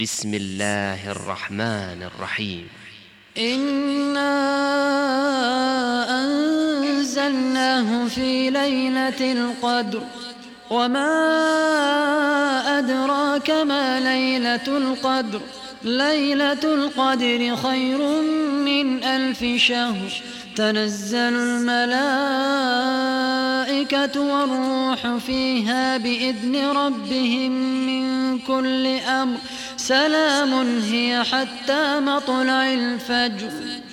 بسم الله الرحمن الرحيم. إنا أنزلناه في ليلة القدر وما أدراك ما ليلة القدر ليلة القدر خير من 1000 شهر تنزل الملائكة والروح فيها بإذن ربهم من كل أمر سلام هي حتى مطلع الفجر.